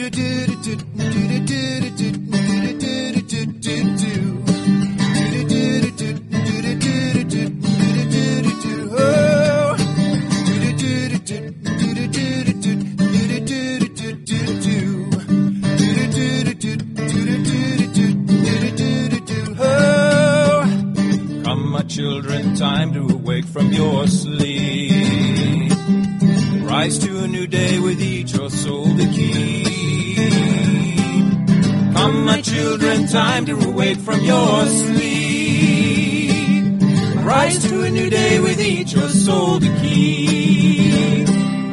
Children, time to awake from your sleep. Rise to a new day with each your soul to keep. Come, my children, time to awake from your sleep. Rise to a new day with each your soul to keep.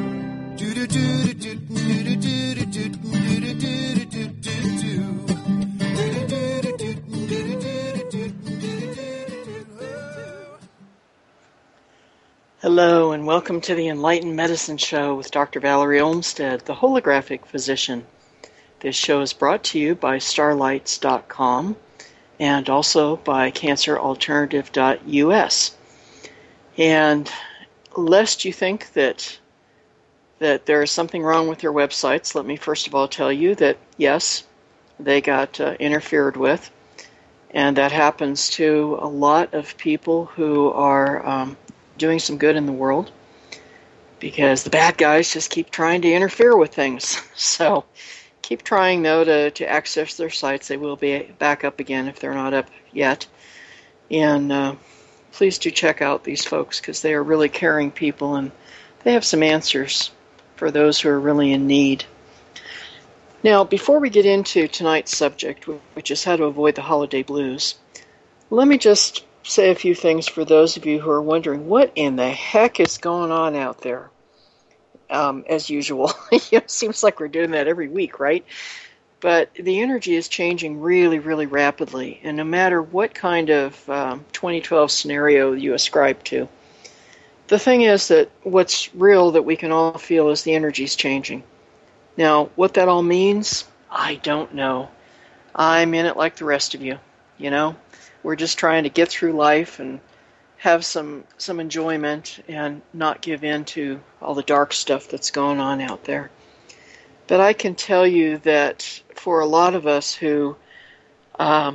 Hello and welcome to the Enlightened Medicine Show with Dr. Valerie Olmsted, the holographic physician. This show is brought to you by starlights.com and also by canceralternative.us. And lest you think that there is something wrong with your websites, let me first of all tell you that yes, they got interfered with, and that happens to a lot of people who are doing some good in the world, because the bad guys just keep trying to interfere with things. So keep trying, though, to access their sites. They will be back up again if they're not up yet. And please do check out these folks, because they are really caring people, and they have some answers for those who are really in need. Now, before we get into tonight's subject, which is how to avoid the holiday blues, let me just say a few things for those of you who are wondering what in the heck is going on out there. As usual, it seems like we're doing that every week, right? But the energy is changing really, really rapidly, and no matter what kind of 2012 scenario you ascribe to, the thing is that what's real that we can all feel is the energy is changing. Now, what that all means, I don't know. I'm in it like the rest of you, you know? We're just trying to get through life and have some enjoyment and not give in to all the dark stuff that's going on out there. But I can tell you that for a lot of us who are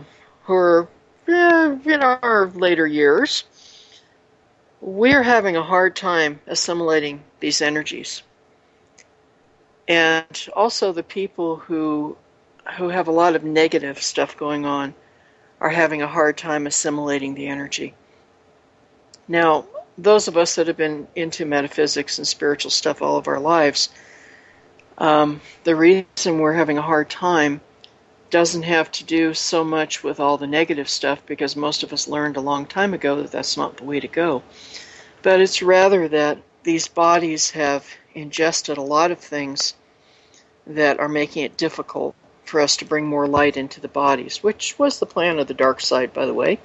in our later years, we're having a hard time assimilating these energies. And also the people who have a lot of negative stuff going on are having a hard time assimilating the energy. Now, those of us that have been into metaphysics and spiritual stuff all of our lives, the reason we're having a hard time doesn't have to do so much with all the negative stuff, because most of us learned a long time ago that that's not the way to go. But it's rather that these bodies have ingested a lot of things that are making it difficult for us to bring more light into the bodies, which was the plan of the dark side, by the way.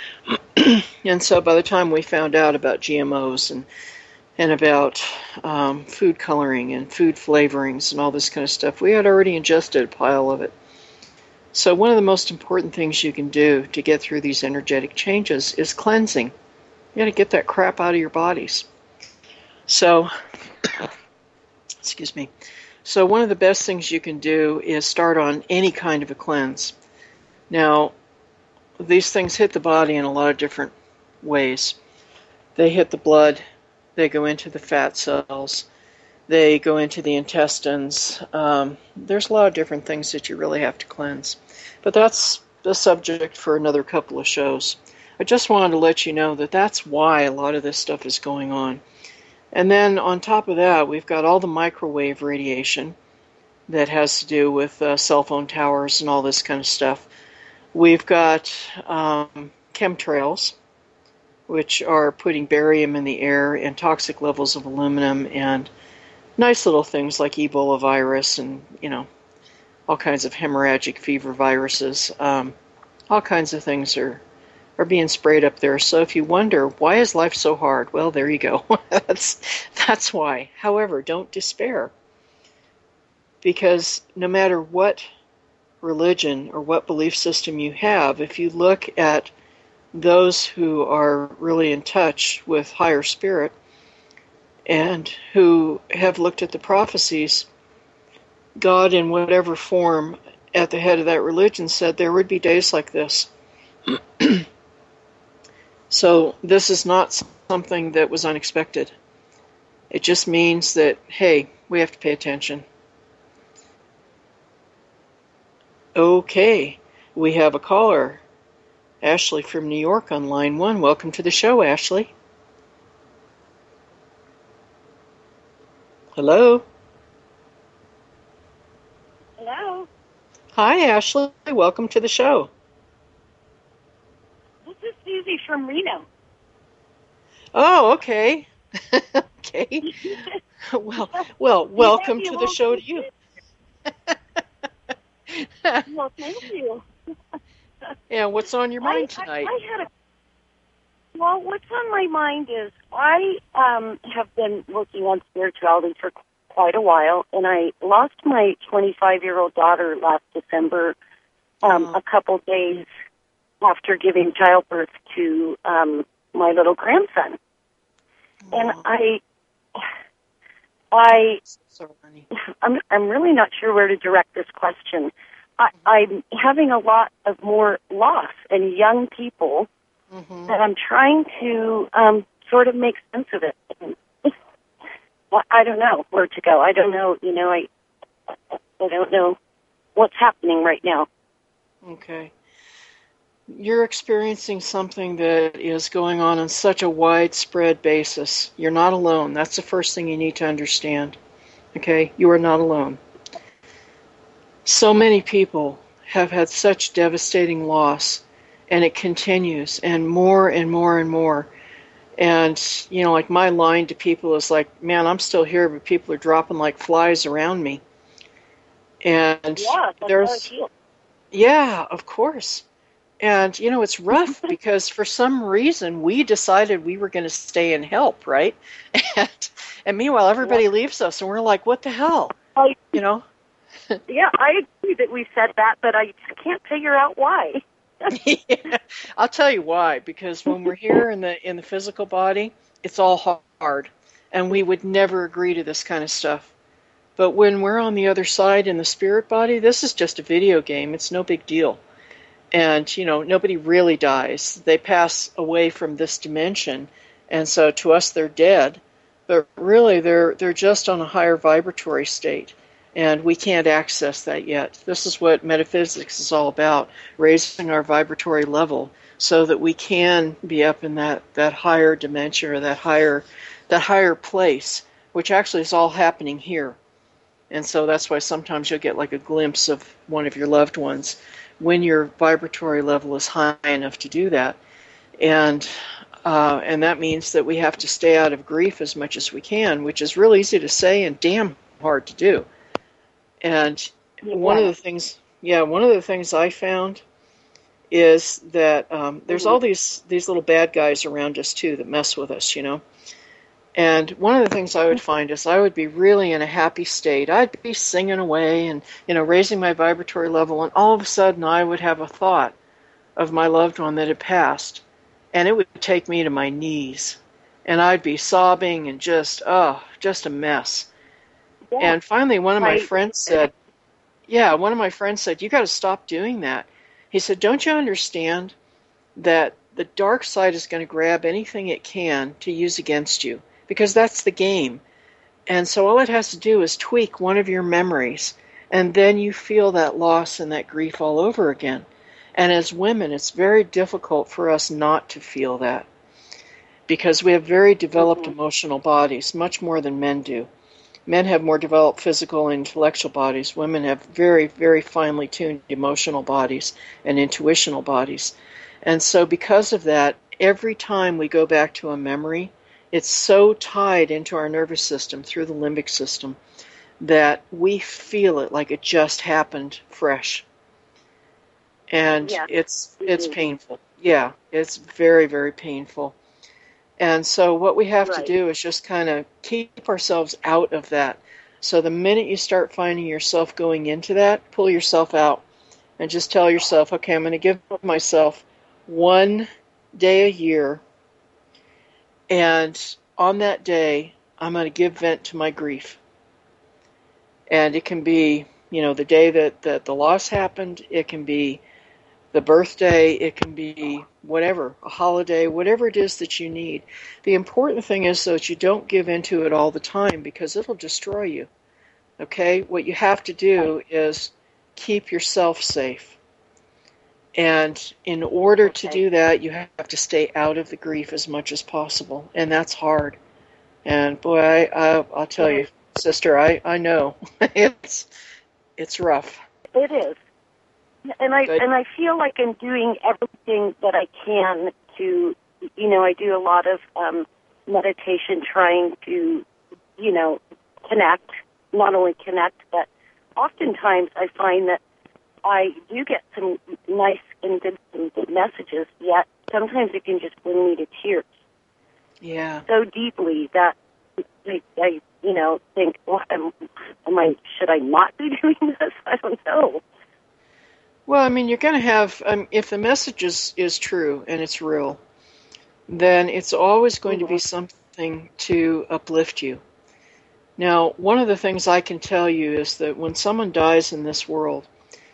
And so by the time we found out about GMOs and about food coloring and food flavorings and all this kind of stuff, we had already ingested a pile of it. So one of the most important things you can do to get through these energetic changes is cleansing. You got to get that crap out of your bodies. So, excuse me. So one of the best things you can do is start on any kind of a cleanse. Now, these things hit the body in a lot of different ways. They hit the blood, they go into the fat cells, they go into the intestines. There's a lot of different things that you really have to cleanse. But that's the subject for another couple of shows. I just wanted to let you know that that's why a lot of this stuff is going on. And then on top of that, we've got all the microwave radiation that has to do with cell phone towers and all this kind of stuff. We've got chemtrails, which are putting barium in the air and toxic levels of aluminum and nice little things like Ebola virus and, all kinds of hemorrhagic fever viruses. All kinds of things are being sprayed up there. So if you wonder, why is life so hard? Well, there you go. That's why. However, don't despair. Because no matter what religion or what belief system you have, if you look at those who are really in touch with higher spirit and who have looked at the prophecies, God, in whatever form, at the head of that religion, said there would be days like this. So this is not something that was unexpected. It just means that, hey, we have to pay attention. Okay, we have a caller, Ashley from New York on line 1. Welcome to the show, Ashley. Hello? Hello. Hi, Ashley. Welcome to the show. This is Susie from Reno. Oh, okay. Okay. Well, welcome to the show to you. Well, thank you. Yeah, what's on your mind tonight? Well, what's on my mind is I have been working on spirituality for quite a while, and I lost my 25-year-old daughter last December, a couple days after giving childbirth to my little grandson. And I'm really not sure where to direct this question. I'm having a lot of more loss and young people that I'm trying to sort of make sense of it. I don't know where to go. I don't know, I don't know what's happening right now. Okay. You're experiencing something that is going on such a widespread basis. You're not alone. That's the first thing you need to understand. Okay? You are not alone. So many people have had such devastating loss, and it continues, and more and more and more. And, like my line to people is like, man, I'm still here, but people are dropping like flies around me. And yeah, of course. And, it's rough because for some reason we decided we were going to stay and help, right? And meanwhile, everybody leaves us, and we're like, what the hell? Yeah, I agree that we said that, but I can't figure out why. Yeah, I'll tell you why. Because when we're here in the physical body, it's all hard, and we would never agree to this kind of stuff. But when we're on the other side in the spirit body, this is just a video game. It's no big deal. And, nobody really dies. They pass away from this dimension, and so to us they're dead. But really they're just on a higher vibratory state, and we can't access that yet. This is what metaphysics is all about, raising our vibratory level so that we can be up in that higher dimension or that higher place, which actually is all happening here. And so that's why sometimes you'll get like a glimpse of one of your loved ones when your vibratory level is high enough to do that. And that means that we have to stay out of grief as much as we can, which is real easy to say and damn hard to do. And one of the things I found is that there's all these little bad guys around us too that mess with us, And one of the things I would find is I would be really in a happy state. I'd be singing away and, raising my vibratory level, and all of a sudden I would have a thought of my loved one that had passed, and it would take me to my knees. And I'd be sobbing and just a mess. Yeah. And finally one of my friends said, you got to stop doing that. He said, don't you understand that the dark side is going to grab anything it can to use against you? Because that's the game. And so all it has to do is tweak one of your memories, and then you feel that loss and that grief all over again. And as women, it's very difficult for us not to feel that, because we have very developed emotional bodies, much more than men do. Men have more developed physical and intellectual bodies. Women have very, very finely tuned emotional bodies and intuitional bodies. And so because of that, every time we go back to a memory, it's so tied into our nervous system through the limbic system that we feel it like it just happened fresh. And it's painful. Yeah, it's very, very painful. And so what we have to do is just kind of keep ourselves out of that. So the minute you start finding yourself going into that, pull yourself out and just tell yourself, okay, I'm going to give myself 1 day a year, and on that day, I'm going to give vent to my grief. And it can be, the day that the loss happened. It can be the birthday. It can be whatever, a holiday, whatever it is that you need. The important thing is, though, that you don't give into it all the time because it'll destroy you. Okay? What you have to do is keep yourself safe. And in order to do that, you have to stay out of the grief as much as possible. And that's hard. And boy, I'll tell you, sister, I know. It's rough. It is. And I feel like I'm doing everything that I can to, I do a lot of meditation trying to, connect, not only connect, but oftentimes I find that I do get some nice and good messages, yet sometimes it can just bring me to tears. Yeah. So deeply that I think, well, should I not be doing this? I don't know. Well, you're going to have, if the message is true and it's real, then it's always going to be something to uplift you. Now, one of the things I can tell you is that when someone dies in this world,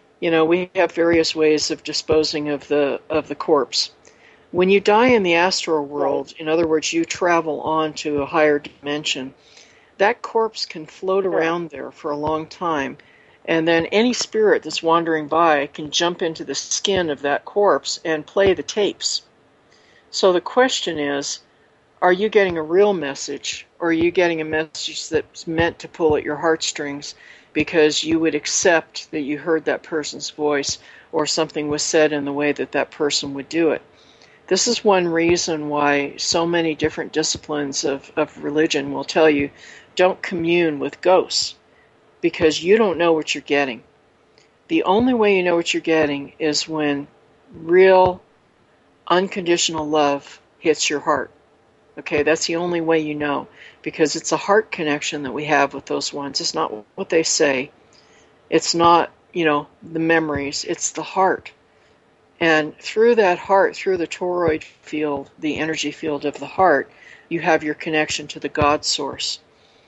we have various ways of disposing of the corpse. When you die in the astral world, in other words, you travel on to a higher dimension, that corpse can float around there for a long time, and then any spirit that's wandering by can jump into the skin of that corpse and play the tapes. So the question is, are you getting a real message, or are you getting a message that's meant to pull at your heartstrings because you would accept that you heard that person's voice or something was said in the way that that person would do it? This is one reason why so many different disciplines of religion will tell you, don't commune with ghosts, because you don't know what you're getting. The only way you know what you're getting is when real, unconditional love hits your heart. Okay, that's the only way you know, because it's a heart connection that we have with those ones. It's not what they say. It's not, the memories. It's the heart. And through that heart, through the toroid field, the energy field of the heart, you have your connection to the God source.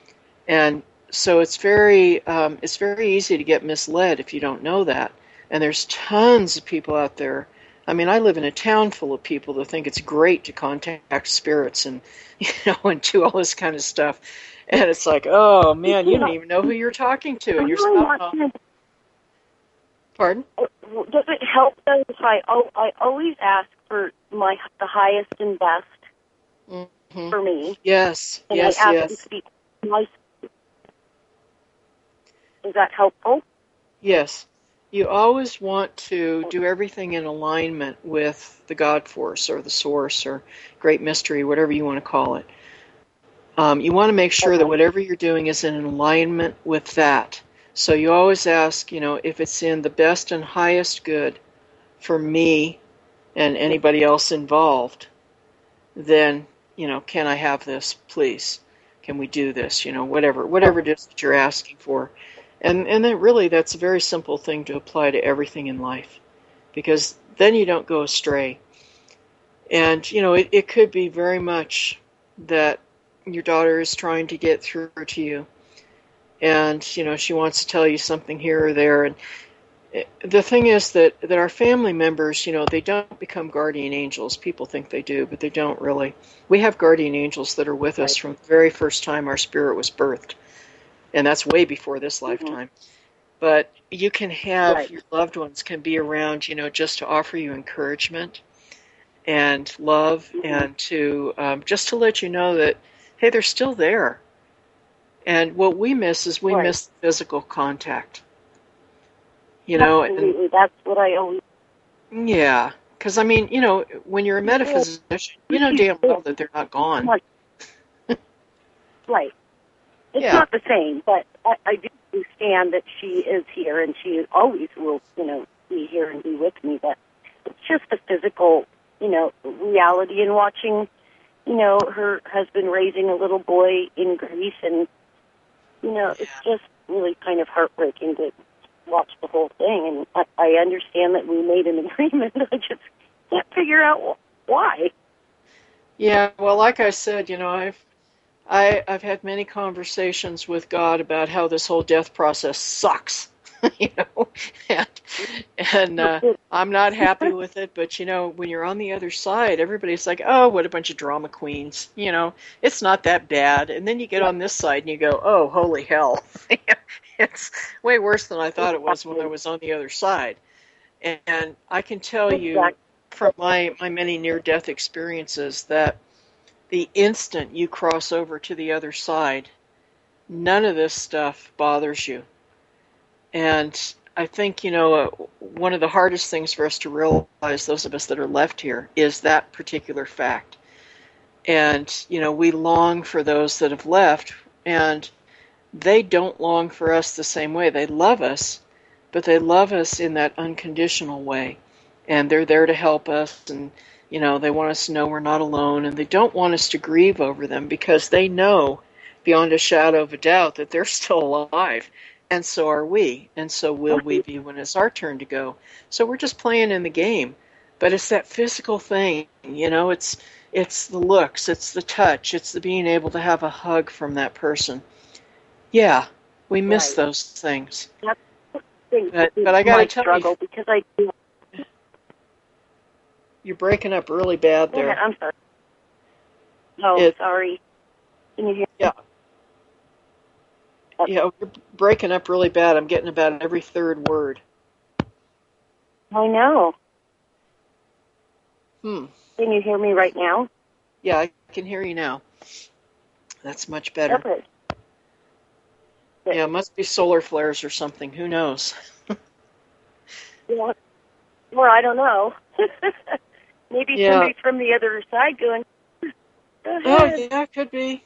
And so it's very easy to get misled if you don't know that. And there's tons of people out there. I live in a town full of people that think it's great to contact spirits and, and do all this kind of stuff. And it's like, oh man, you don't even know who you're talking to, and you're somehow. Pardon? Does it help though if I always ask for the highest and best for me? Yes. And yes. I ask them to be nice. Is that helpful? Yes. You always want to do everything in alignment with the God force or the source or great mystery, whatever you want to call it. You want to make sure that whatever you're doing is in alignment with that. So you always ask, if it's in the best and highest good for me and anybody else involved, then, can I have this, please? Can we do this? Whatever it is that you're asking for. And then really that's a very simple thing to apply to everything in life, because then you don't go astray. And, it could be very much that your daughter is trying to get through to you. And, she wants to tell you something here or there. And the thing is that our family members, they don't become guardian angels. People think they do, but they don't really. We have guardian angels that are with us from the very first time our spirit was birthed. And that's way before this lifetime. But you can have, your loved ones can be around, just to offer you encouragement and love and to just to let you know that, hey, they're still there. And what we miss is we miss physical contact. Absolutely. That's what I always... Yeah. Because, when you're a metaphysician, you know damn well that they're not gone. Right. It's not the same, but I do understand that she is here and she always will, be here and be with me. But it's just the physical, reality and watching, her husband raising a little boy in Greece. And, it's just really kind of heartbreaking to watch the whole thing. And I understand that we made an agreement. I just can't figure out why. Yeah, well, like I said, I've had many conversations with God about how this whole death process sucks, you know, and, and I'm not happy with it. But you know, when you're on the other side, everybody's like, "Oh, what a bunch of drama queens," you know. It's not that bad. And then you get on this side and you go, "Oh, holy hell!" It's way worse than I thought it was when I was on the other side. And I can tell you from my many near-death experiences that the instant you cross over to the other side, none of this stuff bothers you. And I think, you know, one of the hardest things for us to realize, those of us that are left here, is that particular fact. And, you know, we long for those that have left, and they don't long for us the same way. They love us, but they love us in that unconditional way. And they're there to help us, and you know, they want us to know we're not alone, and they don't want us to grieve over them because they know beyond a shadow of a doubt that they're still alive, and so are we, and so will we be when it's our turn to go. So we're just playing in the game, but it's that physical thing, you know, it's the looks, it's the touch, it's the being able to have a hug from that person. Yeah, we miss those things. That's the thing. But I got to tell you, because I do. You're breaking up really bad there. Yeah, I'm sorry. Oh, sorry. Can you hear me? Yeah. Yeah, you're breaking up really bad. I'm getting about every third word. I know. Can you hear me right now? Yeah, I can hear you now. That's much better. Okay. Yeah, it must be solar flares or something. Who knows? Yeah. Well, I don't know. Maybe somebody from the other side going, go ahead. Oh, yeah, could be.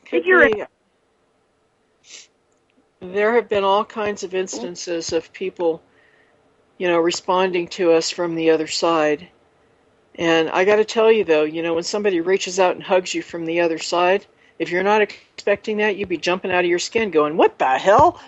There have been all kinds of instances of people, you know, responding to us from the other side. And I got to tell you, though, you know, when somebody reaches out and hugs you from the other side, if you're not expecting that, you'd be jumping out of your skin going, what the hell?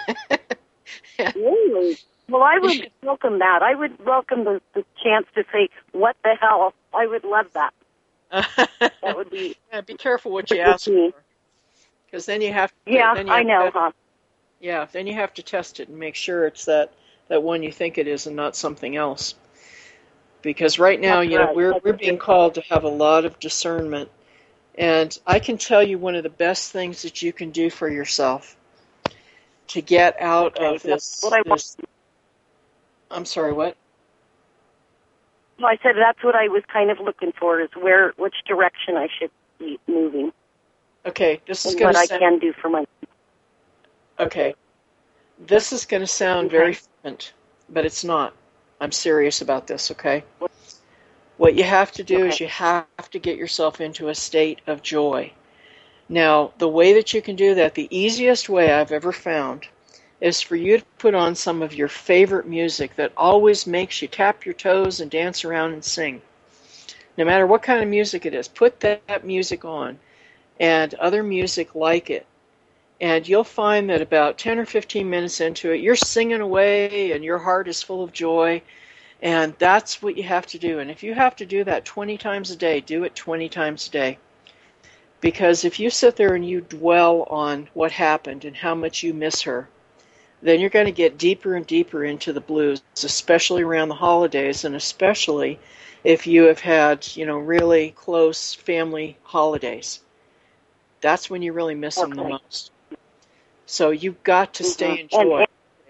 Really? Well, I would welcome that. I would welcome the chance to say, what the hell? I would love that. That would be... Yeah, be careful what you ask for. Because then you have to... Yeah, I know, huh? Yeah, then you have to test it and make sure it's that one you think it is and not something else. Because right now, you know, we're being called to have a lot of discernment. And I can tell you one of the best things that you can do for yourself to get out of this... I'm sorry, what? No, I said that's what I was kind of looking for, is which direction I should be moving. Okay, this is going to sound... what I can do for myself. Okay. This is going to sound very flippant, but it's not. I'm serious about this, okay? What you have to do is you have to get yourself into a state of joy. Now, the way that you can do that, the easiest way I've ever found, is for you to put on some of your favorite music that always makes you tap your toes and dance around and sing. No matter what kind of music it is, put that music on and other music like it. And you'll find that about 10 or 15 minutes into it, you're singing away and your heart is full of joy. And that's what you have to do. And if you have to do that 20 times a day, do it 20 times a day. Because if you sit there and you dwell on what happened and how much you miss her, then you're going to get deeper and deeper into the blues, especially around the holidays, and especially if you have had, you know, really close family holidays. That's when you really miss them the most. So you've got to stay in joy.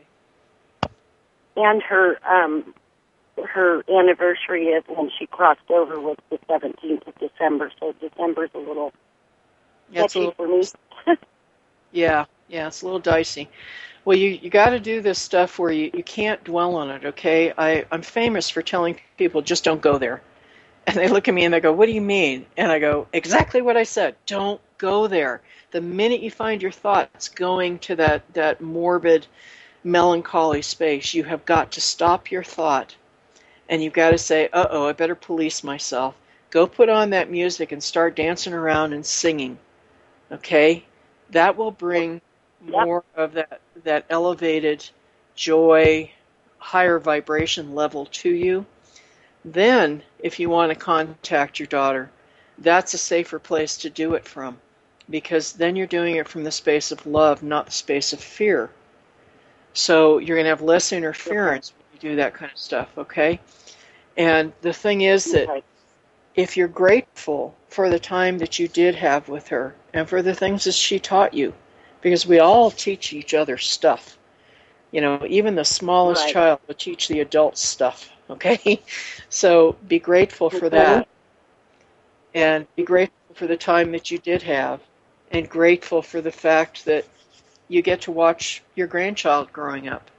And her anniversary of when she crossed over was the 17th of December, so December's a little touchy for me. Yeah, it's a little dicey. Well, you got to do this stuff where you can't dwell on it, okay? I'm famous for telling people, just don't go there. And they look at me and they go, what do you mean? And I go, exactly what I said. Don't go there. The minute you find your thoughts going to that morbid, melancholy space, you have got to stop your thought. And you've got to say, I better police myself. Go put on that music and start dancing around and singing, okay? That will bring more of that elevated joy, higher vibration level to you. Then, if you want to contact your daughter, that's a safer place to do it from. because then you're doing it from the space of love, not the space of fear. So you're going to have less interference when you do that kind of stuff, okay? And the thing is that if you're grateful for the time that you did have with her and for the things that she taught you, because we all teach each other stuff. You know, even the smallest child will teach the adults stuff, okay? So be grateful for that. And be grateful for the time that you did have. And grateful for the fact that you get to watch your grandchild growing up.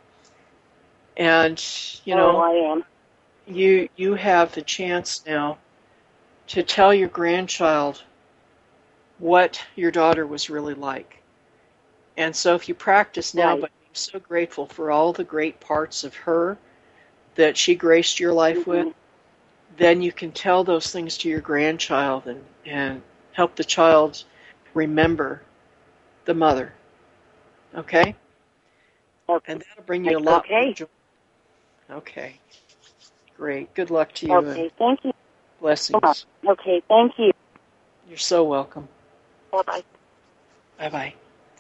And, you know, I am. You have the chance now to tell your grandchild what your daughter was really like. And so if you practice now by being so grateful for all the great parts of her that she graced your life with, then you can tell those things to your grandchild and help the child remember the mother. Okay? And that'll bring you a lot more joy. Okay. Great. Good luck to you. Okay, thank you. Blessings. Okay, thank you. You're so welcome. Bye-bye. Bye-bye.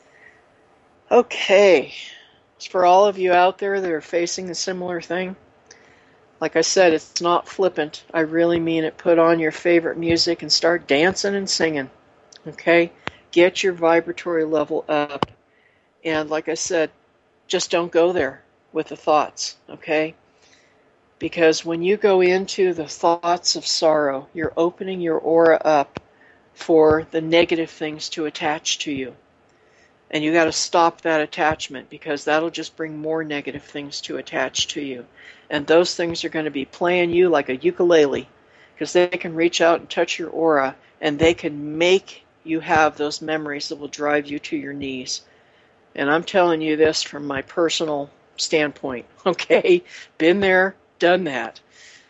Okay. For all of you out there that are facing a similar thing, like I said, it's not flippant. I really mean it. Put on your favorite music and start dancing and singing. Okay? Get your vibratory level up. And like I said, just don't go there with the thoughts. Okay? Because when you go into the thoughts of sorrow, you're opening your aura up for the negative things to attach to you. And you got to stop that attachment, because that'll just bring more negative things to attach to you. And those things are going to be playing you like a ukulele, because they can reach out and touch your aura, and they can make you have those memories that will drive you to your knees. And I'm telling you this from my personal standpoint, okay? Been there, done that.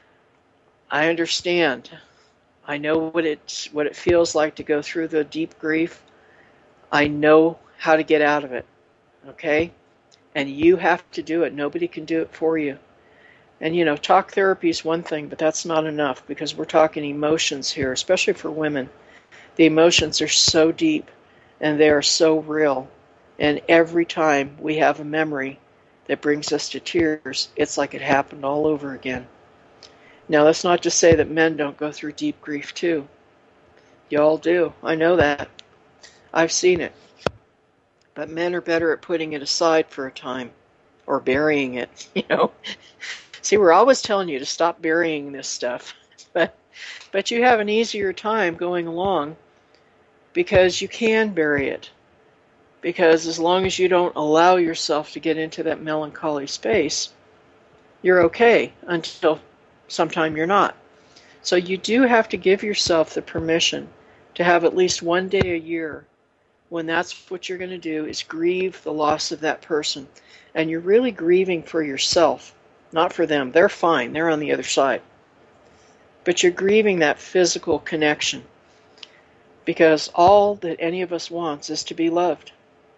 I understand. I know what it feels like to go through the deep grief. I know how to get out of it, okay? And you have to do it. Nobody can do it for you. And, you know, talk therapy is one thing, but that's not enough, because we're talking emotions here, especially for women. The emotions are so deep, and they are so real. And every time we have a memory that brings us to tears, it's like it happened all over again. Now, that's not to say that men don't go through deep grief too. Y'all do. I know that. I've seen it. But men are better at putting it aside for a time, or burying it, you know. See, we're always telling you to stop burying this stuff. But you have an easier time going along because you can bury it. Because as long as you don't allow yourself to get into that melancholy space, you're okay until sometime you're not. So you do have to give yourself the permission to have at least one day a year when that's what you're going to do, is grieve the loss of that person. And you're really grieving for yourself, not for them. They're fine. They're on the other side. But you're grieving that physical connection, because all that any of us wants is to be loved.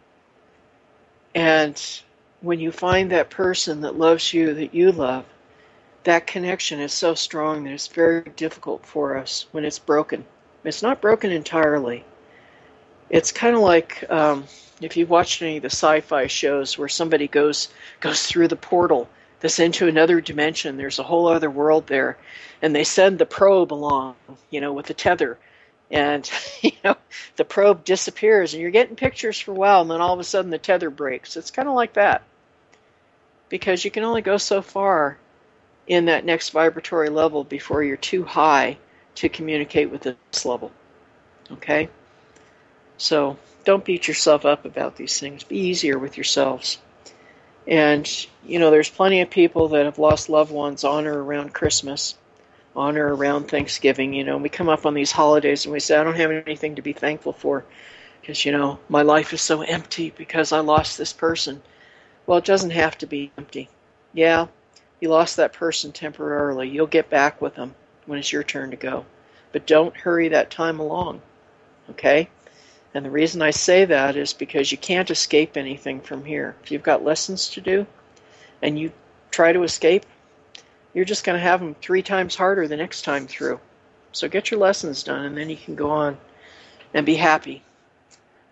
And when you find that person that loves you, that you love, that connection is so strong that it's very difficult for us when it's broken. It's not broken entirely. It's kind of like if you've watched any of the sci-fi shows where somebody goes through the portal that's into another dimension. There's a whole other world there, and they send the probe along, you know, with the tether, and you know, the probe disappears, and you're getting pictures for a while, and then all of a sudden the tether breaks. It's kind of like that, because you can only go so far in that next vibratory level before you're too high to communicate with this level. Okay? So don't beat yourself up about these things. Be easier with yourselves. And, you know, there's plenty of people that have lost loved ones on or around Christmas, on or around Thanksgiving. You know, we come up on these holidays and we say, I don't have anything to be thankful for because, you know, my life is so empty because I lost this person. Well, it doesn't have to be empty. Yeah, you lost that person temporarily. You'll get back with them when it's your turn to go. But don't hurry that time along, okay? And the reason I say that is because you can't escape anything from here. If you've got lessons to do and you try to escape, you're just going to have them 3 times harder the next time through. So get your lessons done, and then you can go on and be happy,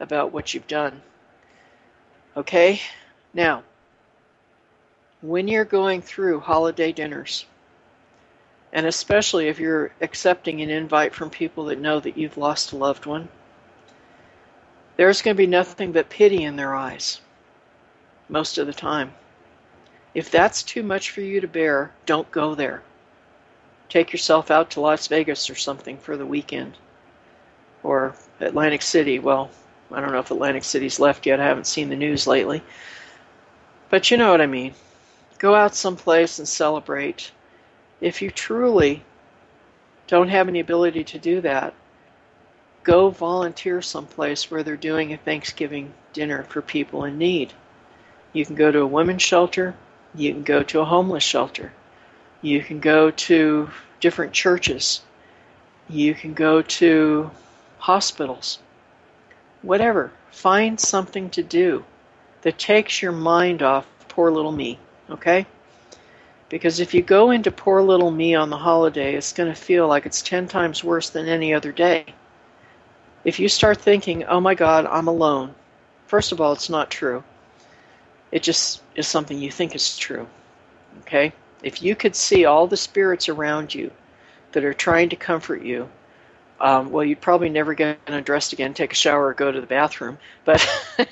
about what you've done. Okay? Now, when you're going through holiday dinners, and especially if you're accepting an invite from people that know that you've lost a loved one, there's going to be nothing but pity in their eyes most of the time. If that's too much for you to bear, don't go there. Take yourself out to Las Vegas or something for the weekend. Or Atlantic City. Well, I don't know if Atlantic City's left yet. I haven't seen the news lately. But you know what I mean. Go out someplace and celebrate. If you truly don't have any ability to do that, go volunteer someplace where they're doing a Thanksgiving dinner for people in need. You can go to a women's shelter. You can go to a homeless shelter. You can go to different churches. You can go to hospitals. Whatever. Find something to do that takes your mind off poor little me, okay? Because if you go into poor little me on the holiday, it's going to feel like it's 10 times worse than any other day. If you start thinking, oh my God, I'm alone, first of all, it's not true. It just is something you think is true, okay? If you could see all the spirits around you that are trying to comfort you, well, you'd probably never get undressed again, take a shower, or go to the bathroom. But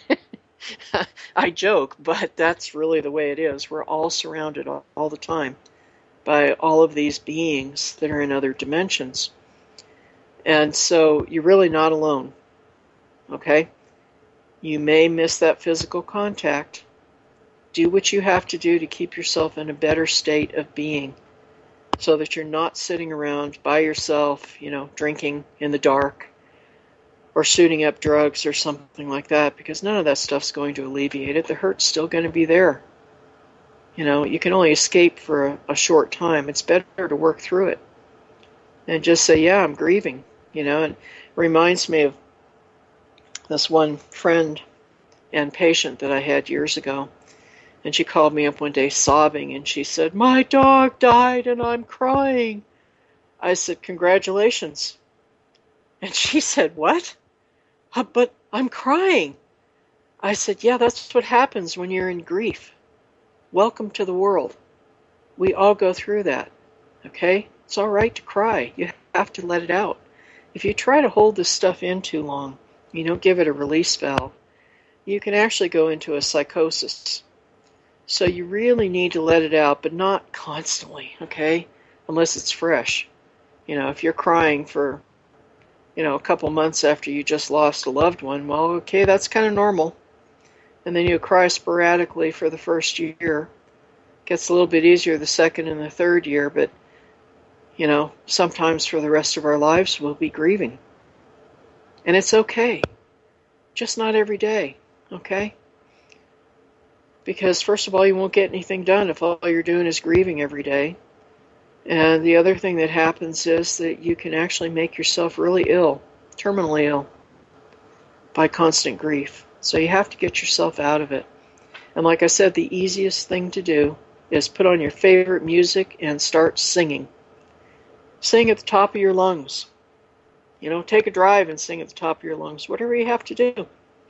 I joke, but that's really the way it is. We're all surrounded all the time by all of these beings that are in other dimensions. And so you're really not alone, okay? You may miss that physical contact. Do what you have to do to keep yourself in a better state of being so that you're not sitting around by yourself, drinking in the dark or shooting up drugs or something like that, because none of that stuff's going to alleviate it. The hurt's still going to be there. You can only escape for a short time. It's better to work through it and just say, yeah, I'm grieving, and it reminds me of this one friend and patient that I had years ago. And she called me up one day sobbing, and she said, my dog died and I'm crying. I said, congratulations. And she said, what? But I'm crying. I said, yeah, that's what happens when you're in grief. Welcome to the world. We all go through that, okay? It's all right to cry. You have to let it out. If you try to hold this stuff in too long, you don't give it a release valve, you can actually go into a psychosis. So you really need to let it out, but not constantly, okay? Unless it's fresh. If you're crying for, a couple months after you just lost a loved one, well, okay, that's kind of normal. And then you cry sporadically for the first year. Gets a little bit easier the second and the third year, but, sometimes for the rest of our lives we'll be grieving. And it's okay. Just not every day, okay? Because, first of all, you won't get anything done if all you're doing is grieving every day. And the other thing that happens is that you can actually make yourself really ill, terminally ill, by constant grief. So you have to get yourself out of it. And like I said, the easiest thing to do is put on your favorite music and start singing. Sing at the top of your lungs. Take a drive and sing at the top of your lungs. Whatever you have to do.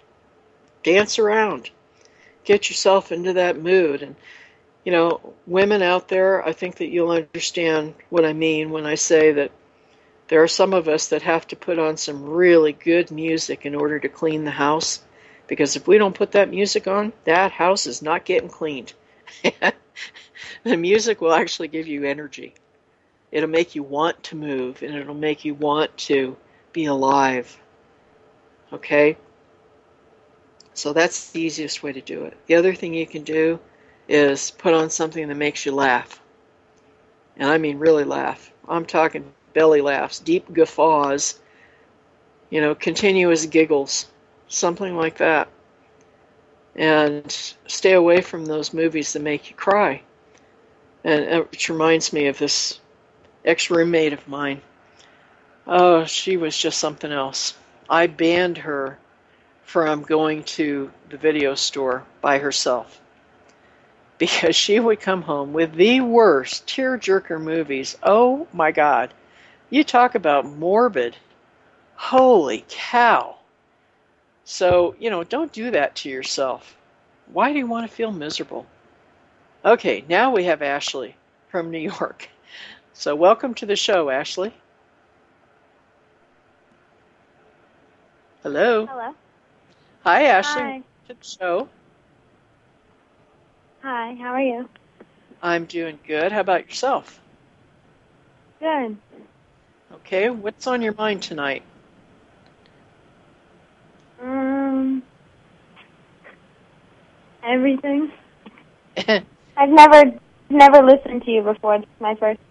Dance around. Get yourself into that mood. And, women out there, I think that you'll understand what I mean when I say that there are some of us that have to put on some really good music in order to clean the house. Because if we don't put that music on, that house is not getting cleaned. The music will actually give you energy. It'll make you want to move, and it'll make you want to be alive. Okay? So that's the easiest way to do it. The other thing you can do is put on something that makes you laugh. And I mean really laugh. I'm talking belly laughs, deep guffaws, continuous giggles, something like that. And stay away from those movies that make you cry. And which reminds me of this ex-roommate of mine. Oh, she was just something else. I banned her from going to the video store by herself because she would come home with the worst tearjerker movies. Oh my God. You talk about morbid. Holy cow. So, don't do that to yourself. Why do you want to feel miserable? Okay, now we have Ashley from New York. So welcome to the show, Ashley. Hello. Hello. Hi, Ashley. Hi. Welcome to the show. Hi, how are you? I'm doing good. How about yourself? Good. Okay, what's on your mind tonight? Everything. I've never listened to you before. This is my first.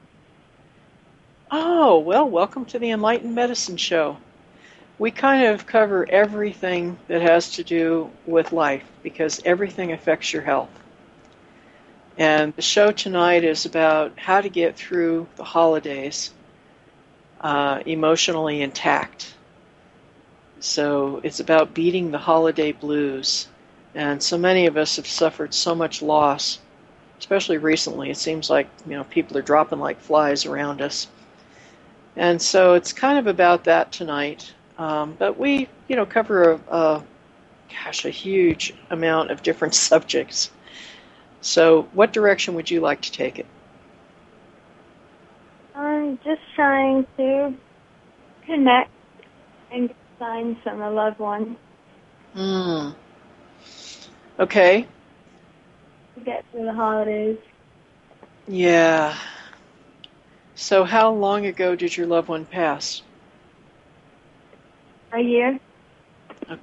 Oh, well, welcome to the Enlightened Medicine Show. We kind of cover everything that has to do with life because everything affects your health. And the show tonight is about how to get through the holidays emotionally intact. So it's about beating the holiday blues. And so many of us have suffered so much loss, especially recently. It seems like, people are dropping like flies around us. And so it's kind of about that tonight. But we, cover a huge amount of different subjects. So what direction would you like to take it? I'm just trying to connect and get signs from a loved one. Okay. To get through the holidays. Yeah. So how long ago did your loved one pass? A year. Okay.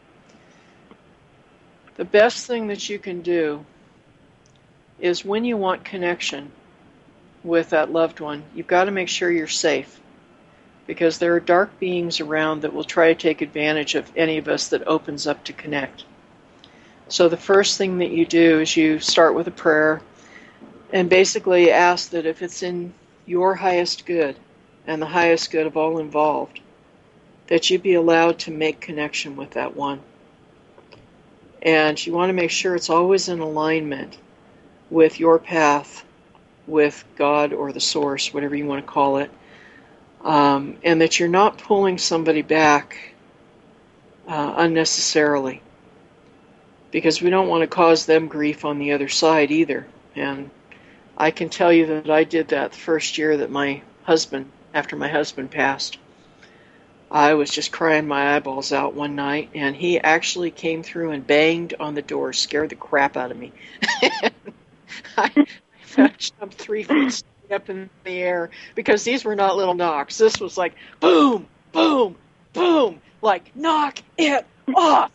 The best thing that you can do is when you want connection with that loved one, you've got to make sure you're safe. Because there are dark beings around that will try to take advantage of any of us that opens up to connect. So the first thing that you do is you start with a prayer and basically ask that if it's in your highest good and the highest good of all involved, that you be allowed to make connection with that one. And you want to make sure it's always in alignment with your path, with God or the source, whatever you want to call it, and that you're not pulling somebody back unnecessarily, because we don't want to cause them grief on the other side either. And I can tell you that I did that the first year that after my husband passed. I was just crying my eyeballs out one night, and he actually came through and banged on the door, scared the crap out of me. I jumped 3 feet up in the air, because these were not little knocks. This was like boom, boom, boom, like knock it off.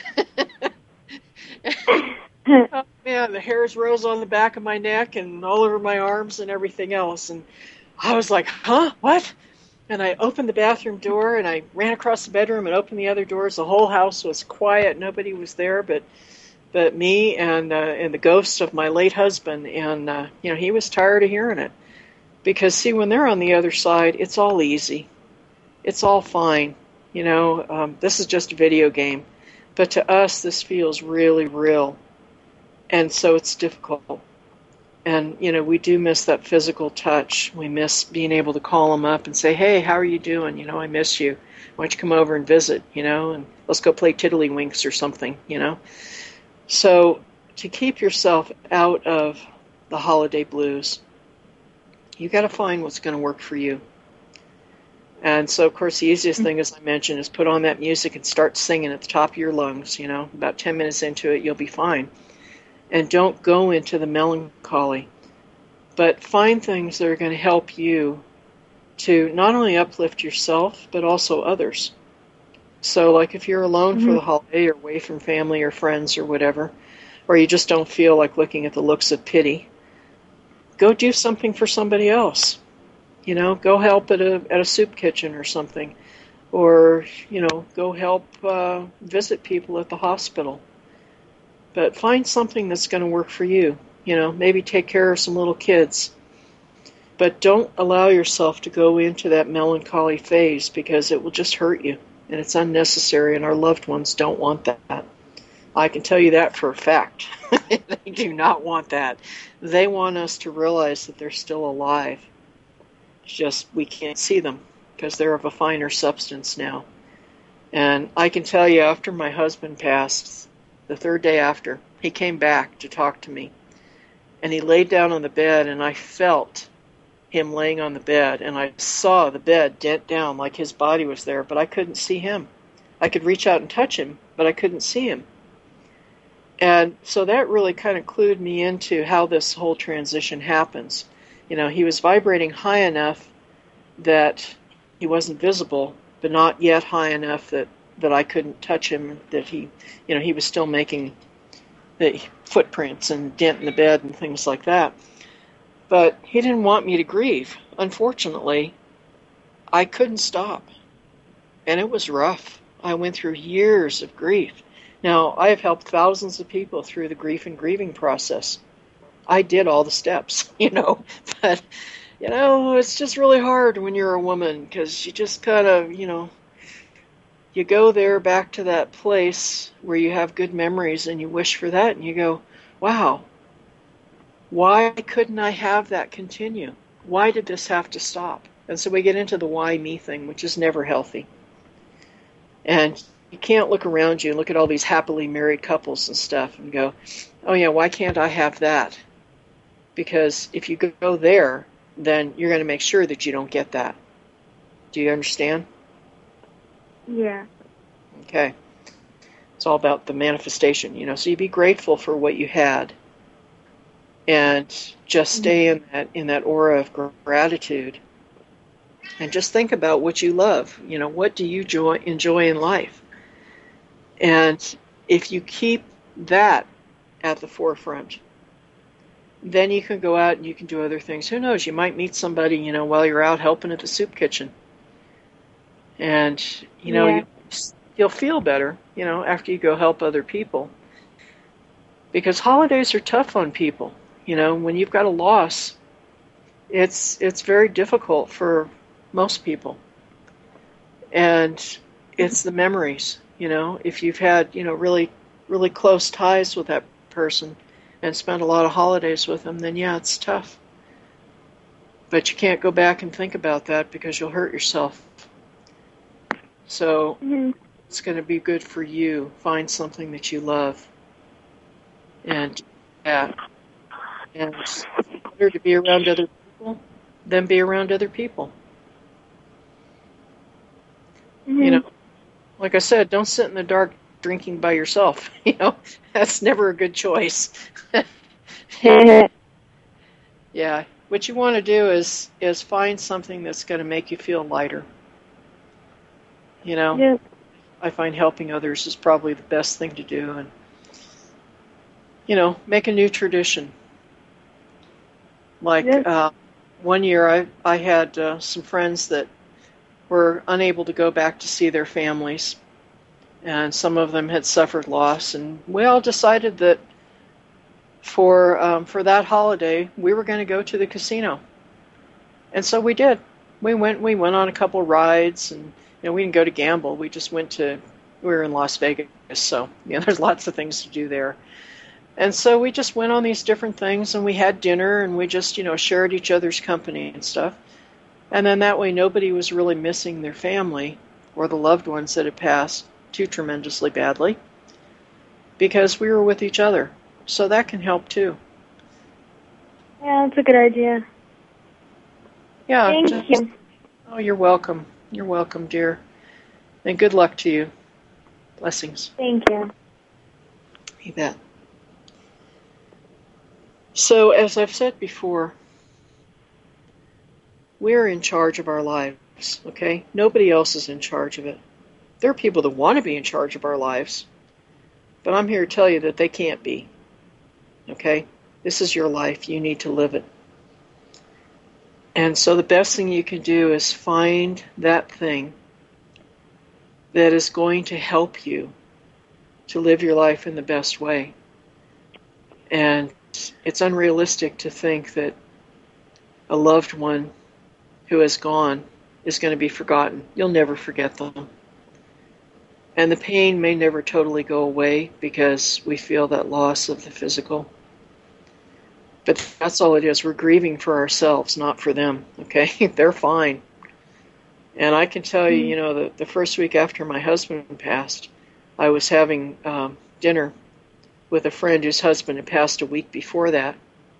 Oh man, the hairs rose on the back of my neck and all over my arms and everything else. And I was like, huh, what? And I opened the bathroom door and I ran across the bedroom and opened the other doors. The whole house was quiet. Nobody was there but me and the ghost of my late husband. And he was tired of hearing it. Because, see, when they're on the other side, it's all easy. It's all fine. This is just a video game. But to us, this feels really real. And so it's difficult. And, we do miss that physical touch. We miss being able to call them up and say, hey, how are you doing? I miss you. Why don't you come over and visit, and let's go play tiddlywinks or something, So to keep yourself out of the holiday blues, you got to find what's going to work for you. And so, of course, the easiest thing, as I mentioned, is put on that music and start singing at the top of your lungs. About 10 minutes into it, you'll be fine. And don't go into the melancholy, but find things that are going to help you to not only uplift yourself, but also others. So, like if you're alone for the holiday or away from family or friends or whatever, or you just don't feel like looking at the looks of pity, go do something for somebody else. Go help at a soup kitchen or something. Or, go help visit people at the hospital. But find something that's going to work for you. Maybe take care of some little kids. But don't allow yourself to go into that melancholy phase, because it will just hurt you. And it's unnecessary, and our loved ones don't want that. I can tell you that for a fact. They do not want that. They want us to realize that they're still alive. It's just we can't see them because they're of a finer substance now. And I can tell you, after my husband passed, the third day after, he came back to talk to me. And he laid down on the bed, and I felt him laying on the bed, and I saw the bed dent down like his body was there, but I couldn't see him. I could reach out and touch him, but I couldn't see him. And so that really kind of clued me into how this whole transition happens. You know, he was vibrating high enough that he wasn't visible, but not yet high enough that I couldn't touch him, that he was still making the footprints and dent in the bed and things like that. But he didn't want me to grieve. Unfortunately, I couldn't stop. And it was rough. I went through years of grief. Now, I have helped thousands of people through the grief and grieving process. I did all the steps, but, it's just really hard when you're a woman, because you just kind of, you go there back to that place where you have good memories and you wish for that, and you go, wow, why couldn't I have that continue? Why did this have to stop? And so we get into the why me thing, which is never healthy. And you can't look around you and look at all these happily married couples and stuff and go, oh yeah, why can't I have that? Because if you go there, then you're going to make sure that you don't get that. Do you understand? Yeah. Okay. It's all about the manifestation, so you be grateful for what you had. And just stay in that aura of gratitude. And just think about what you love. What do you enjoy in life? And if you keep that at the forefront, then you can go out and you can do other things. Who knows? You might meet somebody, while you're out helping at the soup kitchen. And, you'll feel better, after you go help other people. Because holidays are tough on people. When you've got a loss, it's very difficult for most people. And it's the memories, if you've had, really, really close ties with that person and spent a lot of holidays with them, then yeah, it's tough. But you can't go back and think about that because you'll hurt yourself. So it's going to be good for you. Find something that you love. And and it's better to be around other people than be around other people. Like I said, don't sit in the dark drinking by yourself. That's never a good choice. Yeah, what you want to do is find something that's going to make you feel lighter. Yeah. I find helping others is probably the best thing to do, and make a new tradition. Like one year, I had some friends that were unable to go back to see their families, and some of them had suffered loss, and we all decided that for that holiday we were going to go to the casino, and so we did. We went on a couple rides, and we didn't go to gamble. We just we were in Las Vegas, so there's lots of things to do there. And so we just went on these different things, and we had dinner, and we just, shared each other's company and stuff. And then that way nobody was really missing their family or the loved ones that had passed too tremendously badly, because we were with each other. So that can help too. Yeah, that's a good idea. Yeah. Thank you. Oh, you're welcome. You're welcome, dear. And good luck to you. Blessings. Thank you. You bet. So, as I've said before, we're in charge of our lives, okay? Nobody else is in charge of it. There are people that want to be in charge of our lives, but I'm here to tell you that they can't be, okay? This is your life. You need to live it. And so the best thing you can do is find that thing that is going to help you to live your life in the best way. And it's unrealistic to think that a loved one who has gone is going to be forgotten. You'll never forget them. And the pain may never totally go away because we feel that loss of the physical. But that's all it is. We're grieving for ourselves, not for them, okay? They're fine. And I can tell you, the first week after my husband passed, I was having dinner with a friend whose husband had passed a week before that.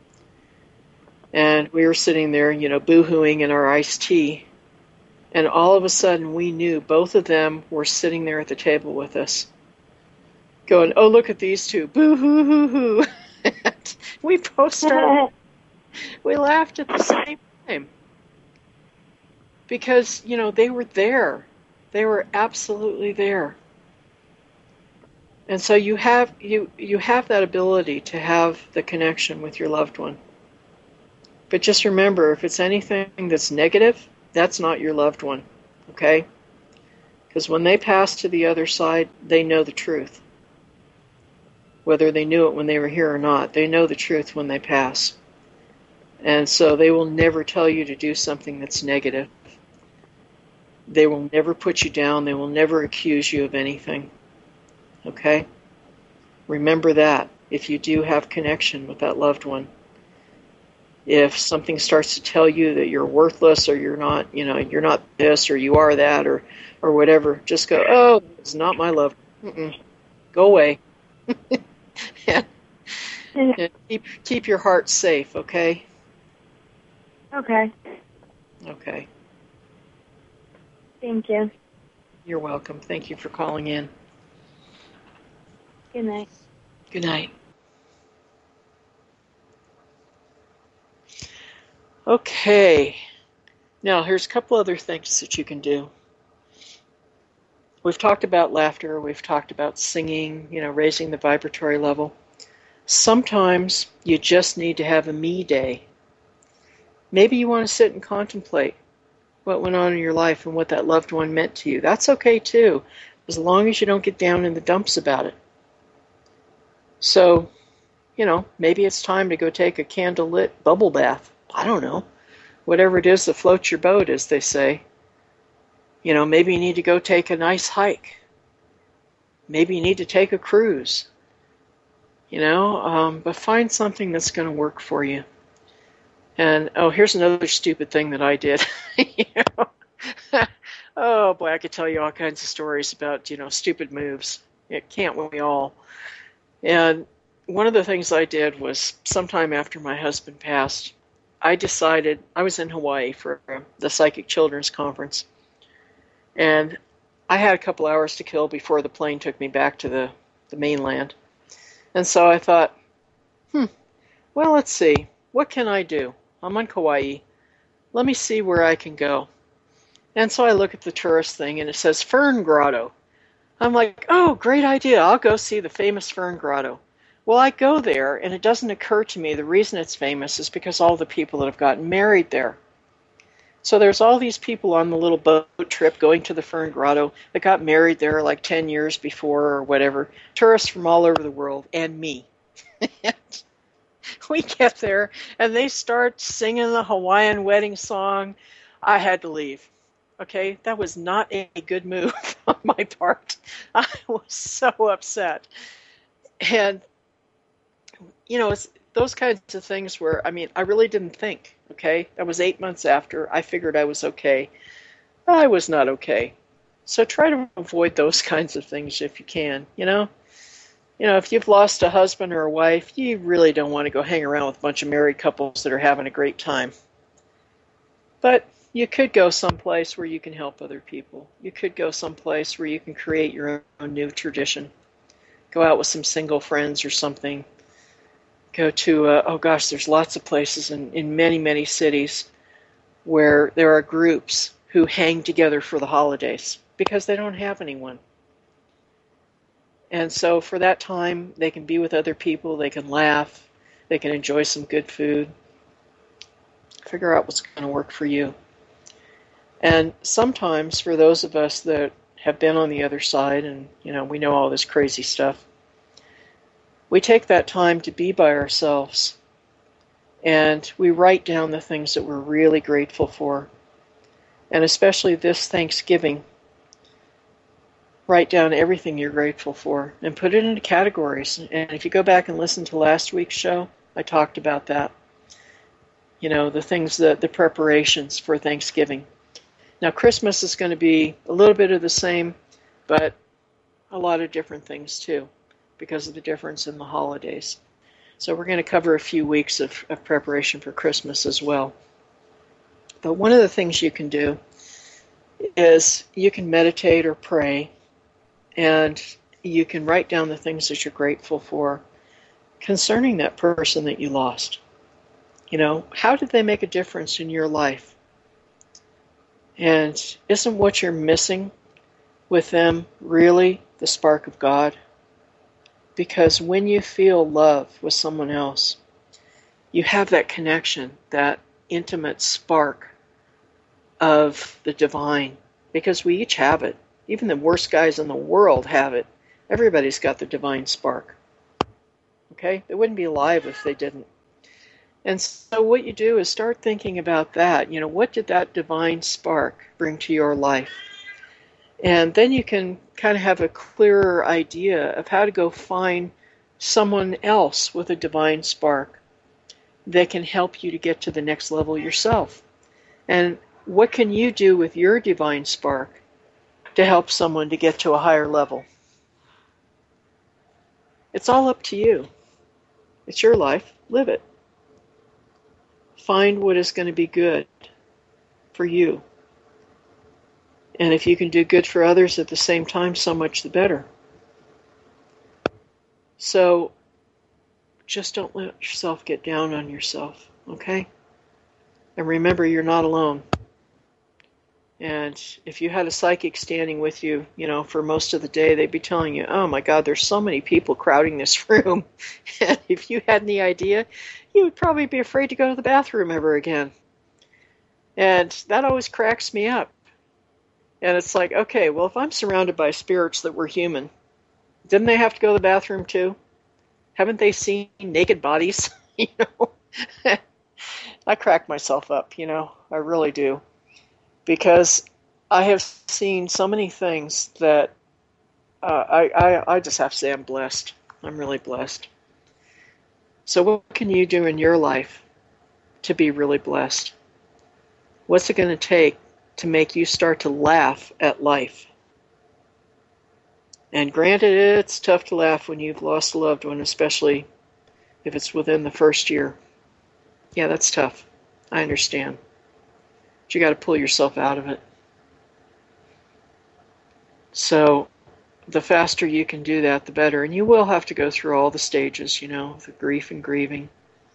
And we were sitting there, boo-hooing in our iced tea. And all of a sudden, we knew both of them were sitting there at the table with us, going, "Oh, look at these two, boo-hoo-hoo-hoo." And we both started, we laughed at the same time. Because, they were there. They were absolutely there. And so you have that ability to have the connection with your loved one. But just remember, if it's anything that's negative, that's not your loved one, okay? Because when they pass to the other side, they know the truth. Whether they knew it when they were here or not, they know the truth when they pass. And so they will never tell you to do something that's negative. They will never put you down. They will never accuse you of anything. Okay? Remember that if you do have connection with that loved one. If something starts to tell you that you're worthless or you're not this or you are that or whatever, just go, "Oh, it's not my love. Go away." and keep your heart safe, okay? Okay. Okay. Thank you. You're welcome. Thank you for calling in. Good night. Good night. Okay. Now, here's a couple other things that you can do. We've talked about laughter. We've talked about singing, raising the vibratory level. Sometimes you just need to have a me day. Maybe you want to sit and contemplate what went on in your life and what that loved one meant to you. That's okay too, as long as you don't get down in the dumps about it. So, maybe it's time to go take a candlelit bubble bath. I don't know. Whatever it is that floats your boat, as they say. Maybe you need to go take a nice hike. Maybe you need to take a cruise. But find something that's going to work for you. And, here's another stupid thing that I did. Oh, boy, I could tell you all kinds of stories about, stupid moves. Can't we all? And one of the things I did was sometime after my husband passed, I decided, I was in Hawaii for the Psychic Children's Conference. And I had a couple hours to kill before the plane took me back to the mainland. And so I thought, well, let's see. What can I do? I'm on Kauai. Let me see where I can go. And so I look at the tourist thing, and it says Fern Grotto. I'm like, oh, great idea. I'll go see the famous Fern Grotto. Well, I go there, and it doesn't occur to me the reason it's famous is because all the people that have gotten married there. So there's all these people on the little boat trip going to the Fern Grotto that got married there like 10 years before or whatever. Tourists from all over the world, and me. We get there, and they start singing the Hawaiian wedding song. I had to leave. Okay, that was not a good move on my part. I was so upset. And, it's those kinds of things where, I really didn't think, okay? That was 8 months after. I figured I was okay. I was not okay. So try to avoid those kinds of things if you can, if you've lost a husband or a wife, you really don't want to go hang around with a bunch of married couples that are having a great time. But you could go someplace where you can help other people. You could go someplace where you can create your own new tradition. Go out with some single friends or something. Go to, there's lots of places in many, many cities where there are groups who hang together for the holidays because they don't have anyone. And so for that time, they can be with other people, they can laugh, they can enjoy some good food. Figure out what's going to work for you. And sometimes for those of us that have been on the other side and, we know all this crazy stuff, we take that time to be by ourselves and we write down the things that we're really grateful for. And especially this Thanksgiving, write down everything you're grateful for and put it into categories. And if you go back and listen to last week's show, I talked about that. The things, the preparations for Thanksgiving. Now, Christmas is going to be a little bit of the same, but a lot of different things too, because of the difference in the holidays. So we're going to cover a few weeks of preparation for Christmas as well. But one of the things you can do is you can meditate or pray, and you can write down the things that you're grateful for concerning that person that you lost. You know, how did they make a difference in your life? And isn't what you're missing with them really the spark of God? Because when you feel love with someone else, you have that connection, that intimate spark of the divine, because we each have it. Even the worst guys in the world have it. Everybody's got the divine spark. Okay? They wouldn't be alive if they didn't. And so what you do is start thinking about that. You know, what did that divine spark bring to your life? And then you can kind of have a clearer idea of how to go find someone else with a divine spark that can help you to get to the next level yourself. And what can you do with your divine spark to help someone to get to a higher level? It's all up to you. It's your life. Live it. Find what is going to be good for you. And if you can do good for others at the same time, so much the better. So just don't let yourself get down on yourself, okay? And remember, you're not alone. And if you had a psychic standing with you, you know, for most of the day, they'd be telling you, oh my God, there's so many people crowding this room. And if you had any idea, you would probably be afraid to go to the bathroom ever again. And that always cracks me up. And it's like, okay, well, if I'm surrounded by spirits that were human, didn't they have to go to the bathroom too? Haven't they seen naked bodies? You know, I crack myself up, you know, I really do. Because I have seen so many things that I just have to say I'm blessed. I'm really blessed. So what can you do in your life to be really blessed? What's it going to take to make you start to laugh at life? And granted, it's tough to laugh when you've lost a loved one, especially if it's within the first year. Yeah, that's tough. I understand. But you got to pull yourself out of it. So the faster you can do that, the better. And you will have to go through all the stages, you know, the grief and grieving.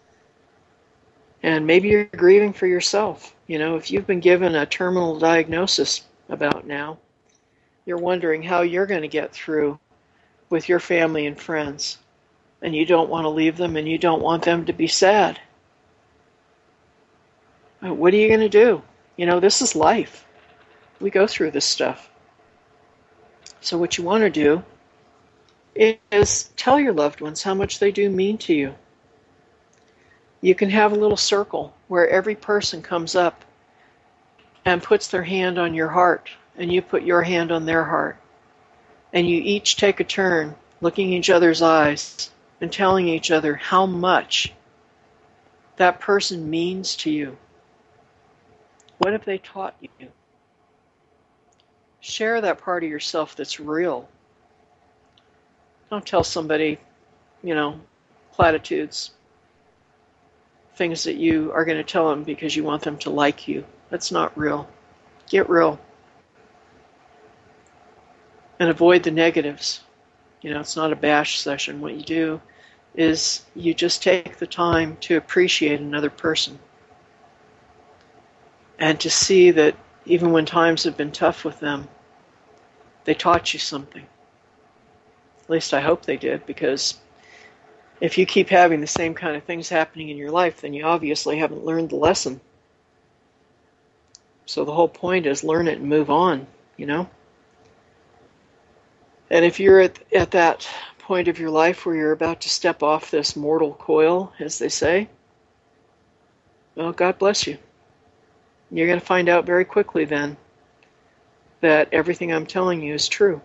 And maybe you're grieving for yourself. You know, if you've been given a terminal diagnosis about now, you're wondering how you're going to get through with your family and friends. And you don't want to leave them, and you don't want them to be sad. What are you going to do? You know, this is life. We go through this stuff. So what you want to do is tell your loved ones how much they do mean to you. You can have a little circle where every person comes up and puts their hand on your heart, and you put your hand on their heart. And you each take a turn looking in each other's eyes and telling each other how much that person means to you. What have they taught you? Share that part of yourself that's real. Don't tell somebody, you know, platitudes, things that you are going to tell them because you want them to like you. That's not real. Get real. And avoid the negatives. You know, it's not a bash session. What you do is you just take the time to appreciate another person. And to see that even when times have been tough with them, they taught you something. At least I hope they did, because if you keep having the same kind of things happening in your life, then you obviously haven't learned the lesson. So the whole point is learn it and move on, you know? And if you're at that point of your life where you're about to step off this mortal coil, as they say, well, God bless you. You're going to find out very quickly then that everything I'm telling you is true.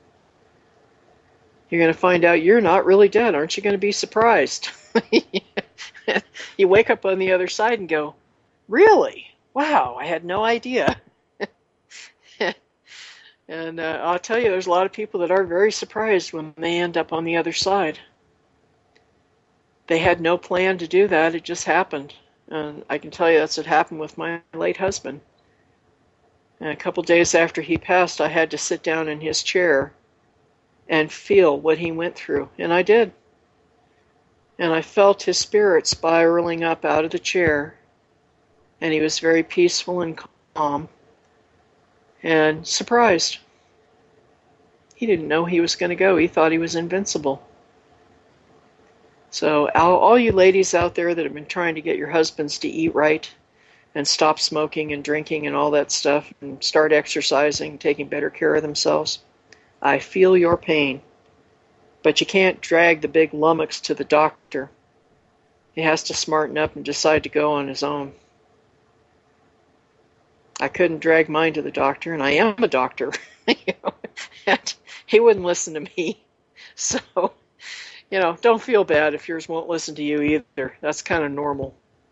You're going to find out you're not really dead. Aren't you going to be surprised? You wake up on the other side and go, really? Wow, I had no idea. And I'll tell you, there's a lot of people that are very surprised when they end up on the other side. They had no plan to do that. It just happened. And I can tell you that's what happened with my late husband. And a couple days after he passed, I had to sit down in his chair and feel what he went through. And I did. And I felt his spirit spiraling up out of the chair. And he was very peaceful and calm and surprised. He didn't know he was going to go. He thought he was invincible. So all you ladies out there that have been trying to get your husbands to eat right and stop smoking and drinking and all that stuff and start exercising, taking better care of themselves, I feel your pain. But you can't drag the big lummox to the doctor. He has to smarten up and decide to go on his own. I couldn't drag mine to the doctor, and I am a doctor. And he wouldn't listen to me. So, don't feel bad if yours won't listen to you either. That's kind of normal.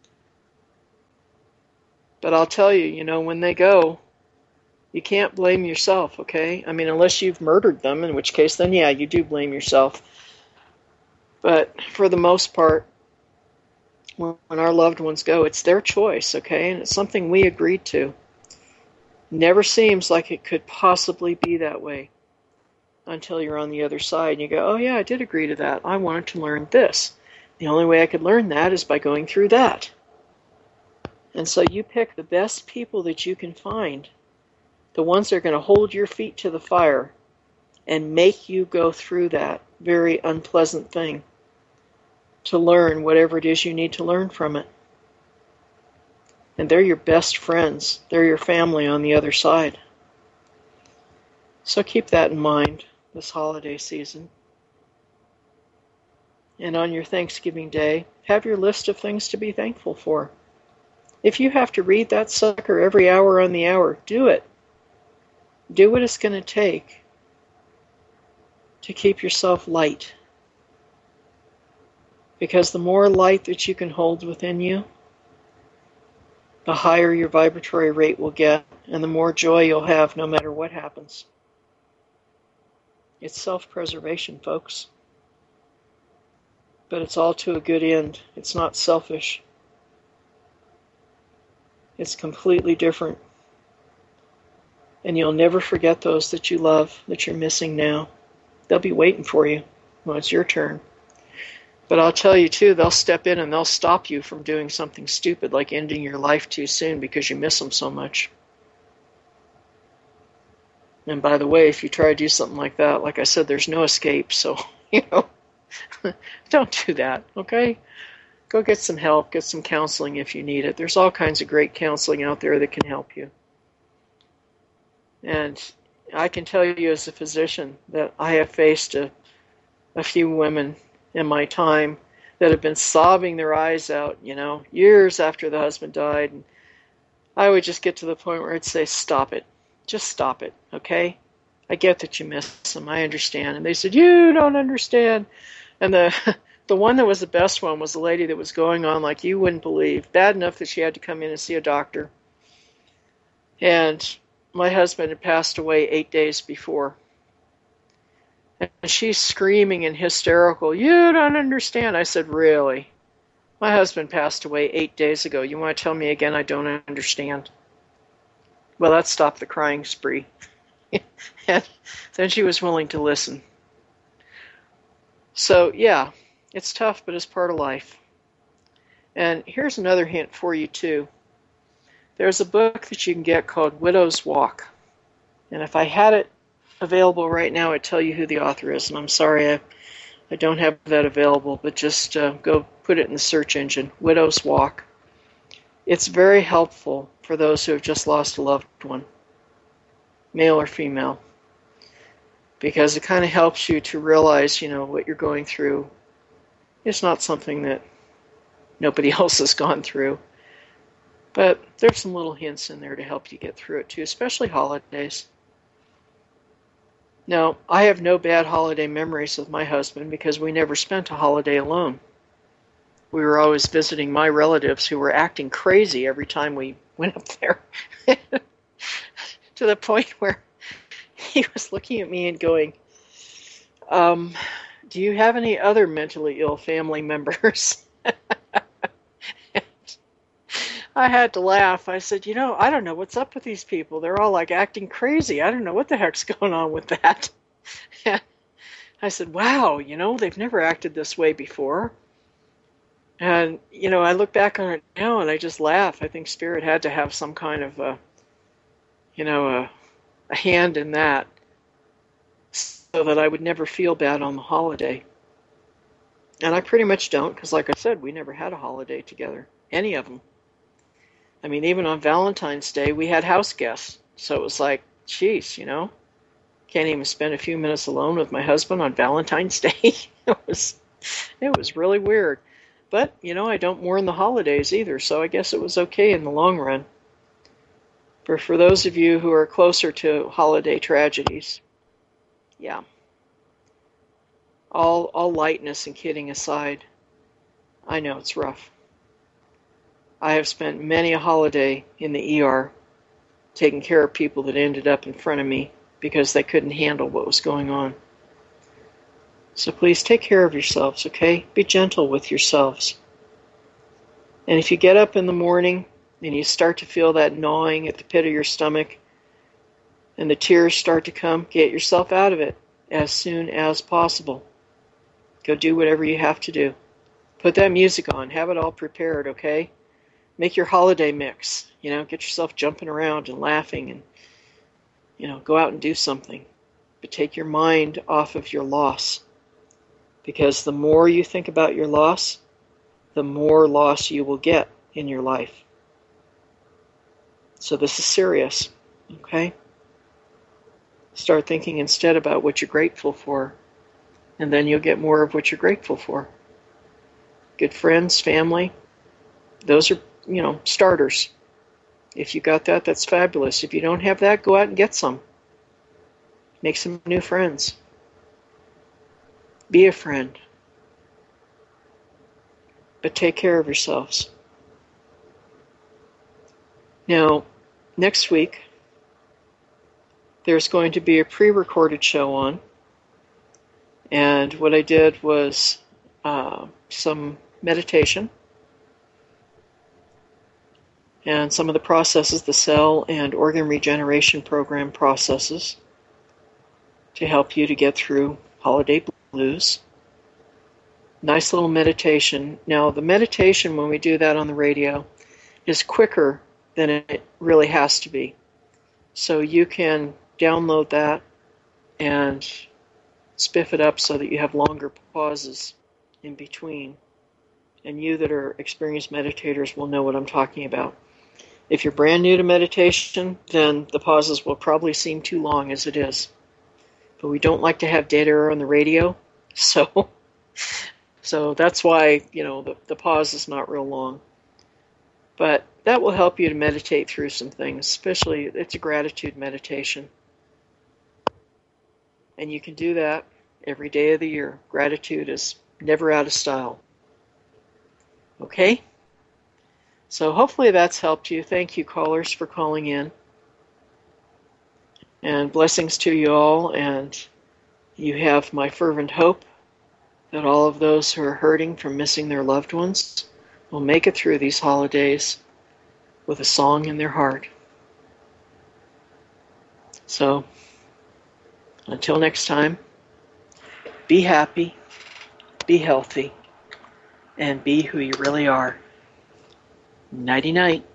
But I'll tell you, when they go, you can't blame yourself, okay? I mean, unless you've murdered them, in which case, then yeah, you do blame yourself. But for the most part, when our loved ones go, it's their choice, okay? And it's something we agreed to. Never seems like it could possibly be that way until you're on the other side and you go, oh yeah, I did agree to that. I wanted to learn this. The only way I could learn that is by going through that. And so you pick the best people that you can find, the ones that are going to hold your feet to the fire and make you go through that very unpleasant thing to learn whatever it is you need to learn from it. And they're your best friends. They're your family on the other side. So keep that in mind this holiday season. And on your Thanksgiving Day, have your list of things to be thankful for. If you have to read that sucker every hour on the hour, do it. Do what it's going to take to keep yourself light. Because the more light that you can hold within you, the higher your vibratory rate will get, and the more joy you'll have no matter what happens. It's self-preservation, folks. But it's all to a good end. It's not selfish. It's completely different. And you'll never forget those that you love, that you're missing now. They'll be waiting for you when it's your turn. But I'll tell you, too, they'll step in and they'll stop you from doing something stupid like ending your life too soon because you miss them so much. And by the way, if you try to do something like that, like I said, there's no escape. So, don't do that, okay? Go get some help, get some counseling if you need it. There's all kinds of great counseling out there that can help you. And I can tell you as a physician that I have faced a few women in my time that have been sobbing their eyes out, years after the husband died. And I would just get to the point where I'd say, stop it. Just stop it, okay? I get that you miss them. I understand. And they said, you don't understand. And the one that was the best one was a lady that was going on like you wouldn't believe. Bad enough that she had to come in and see a doctor. And my husband had passed away 8 days before. And she's screaming and hysterical, you don't understand. I said, really? My husband passed away 8 days ago. You want to tell me again I don't understand? Well, that stopped the crying spree. And then she was willing to listen. So, yeah, it's tough, but it's part of life. And here's another hint for you, too. There's a book that you can get called Widow's Walk. And if I had it available right now, I'd tell you who the author is. And I'm sorry I don't have that available, but just go put it in the search engine, Widow's Walk. It's very helpful for those who have just lost a loved one, male or female, because it kind of helps you to realize, what you're going through. It's not something that nobody else has gone through. But there's some little hints in there to help you get through it too, especially holidays. Now, I have no bad holiday memories with my husband because we never spent a holiday alone. We were always visiting my relatives who were acting crazy every time we went up there. To the point where he was looking at me and going, do you have any other mentally ill family members? I had to laugh. I said, I don't know what's up with these people. They're all like acting crazy. I don't know what the heck's going on with that. And I said, wow, they've never acted this way before. And, I look back on it now and I just laugh. I think Spirit had to have some kind of, a hand in that so that I would never feel bad on the holiday. And I pretty much don't, because like I said, we never had a holiday together, any of them. I mean, even on Valentine's Day, we had house guests. So it was like, geez, can't even spend a few minutes alone with my husband on Valentine's Day. It was really weird. But, I don't mourn the holidays either, so I guess it was okay in the long run. But for those of you who are closer to holiday tragedies, yeah. All lightness and kidding aside, I know it's rough. I have spent many a holiday in the ER taking care of people that ended up in front of me because they couldn't handle what was going on. So please take care of yourselves, okay? Be gentle with yourselves. And if you get up in the morning and you start to feel that gnawing at the pit of your stomach and the tears start to come, get yourself out of it as soon as possible. Go do whatever you have to do. Put that music on. Have it all prepared, okay? Make your holiday mix. Get yourself jumping around and laughing and, go out and do something. But take your mind off of your loss. Because the more you think about your loss, the more loss you will get in your life. So this is serious, okay? Start thinking instead about what you're grateful for, and then you'll get more of what you're grateful for. Good friends, family, those are, starters. If you got that, that's fabulous. If you don't have that, go out and get some. Make some new friends. Be a friend. But take care of yourselves. Now, next week, there's going to be a pre-recorded show on. And what I did was some meditation and some of the processes, the cell and organ regeneration program processes to help you to get through holiday blues. Nice little meditation. Now, the meditation, when we do that on the radio, is quicker than it really has to be. So you can download that and spiff it up so that you have longer pauses in between. And you that are experienced meditators will know what I'm talking about. If you're brand new to meditation, then the pauses will probably seem too long as it is. But we don't like to have dead air on the radio, so that's why, the pause is not real long. But that will help you to meditate through some things, especially it's a gratitude meditation. And you can do that every day of the year. Gratitude is never out of style. Okay? So hopefully that's helped you. Thank you, callers, for calling in. And blessings to you all. And you have my fervent hope that all of those who are hurting from missing their loved ones will make it through these holidays with a song in their heart. So, until next time, be happy, be healthy, and be who you really are. Nighty-night.